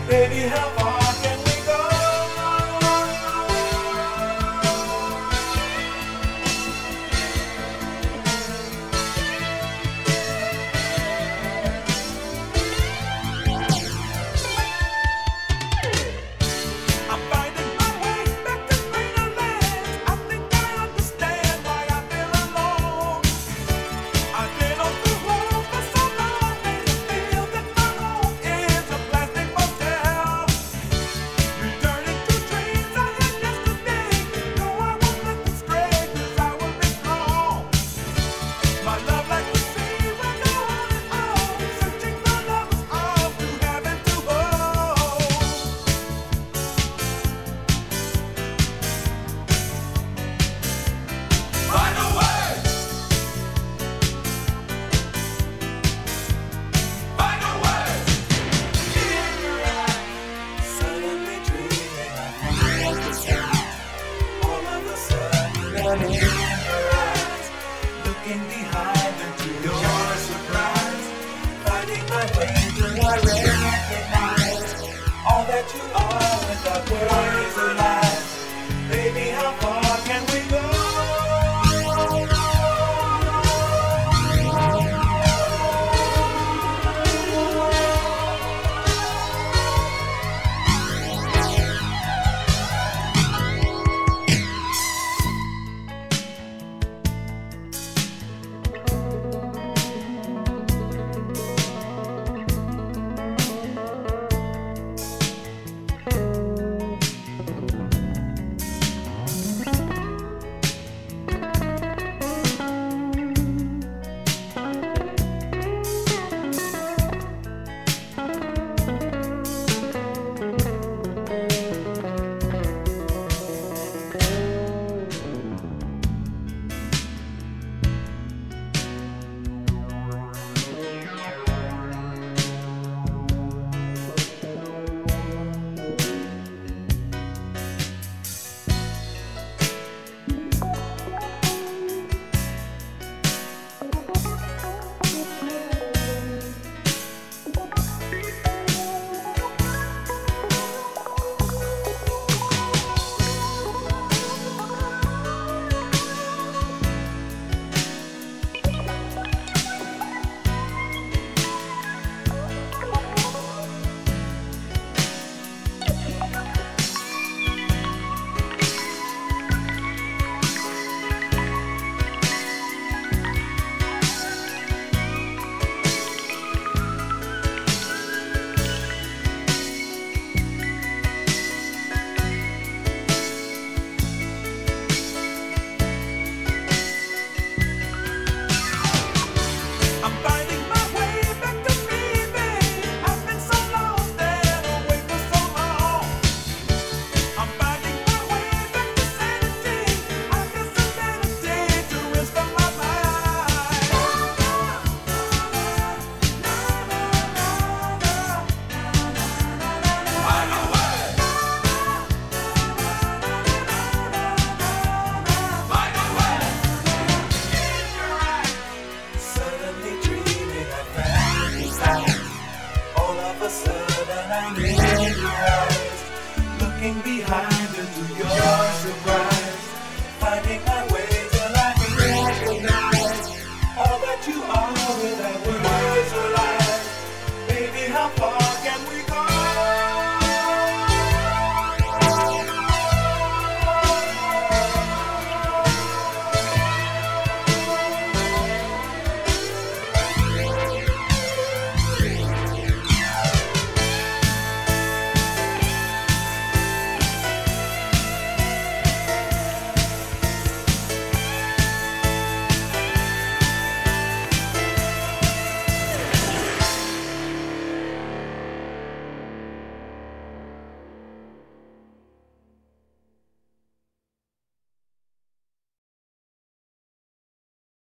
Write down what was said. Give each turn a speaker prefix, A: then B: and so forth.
A: Baby, how far can we go? I'm finding my way back to greener lands. I think I understand why I feel alone. I've been on the road for so long, and I feel that my home is a plastic motel. Returning to dreams I had yesterday. No, I won't let them stray, 'cause I will be strong. My love like the sea will go on and on, searching for lovers arms to have and to hold. Find a way. Find a way. In your eyes, suddenly dreaming of the sun. All of a sudden, in your eyes, looking behind into your surprise, finding my way through I recognize all that you are and the words alive. Baby, how far can we go? I'm finding my way back to me, babe. I've been so lost and away for so long. I'm finding my way back to sanity. I guess a meditate to rest from my mind. Find a way. Find a way. In your eyes, suddenly dreaming I found you. All of a sudden.